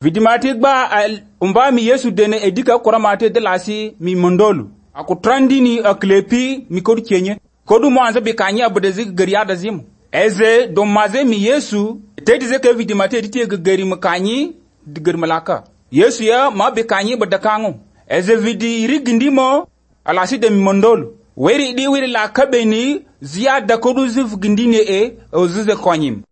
vidimati gba umba mi Yesu dene edika kuramate de lasi mi mondolu akutrandini aklepi mi kodu kenye kodu mo anza be kanya abudezi gariada zimu eze domaze mi Yesu tedize ke vidimati edite gari makanyi digar malaka Yesu ya ma be kanyi badakangu eze vidi irigindimo alasi de mi mondolu weri di weri la kabeni ziyada kodu zif gindine ozize konyim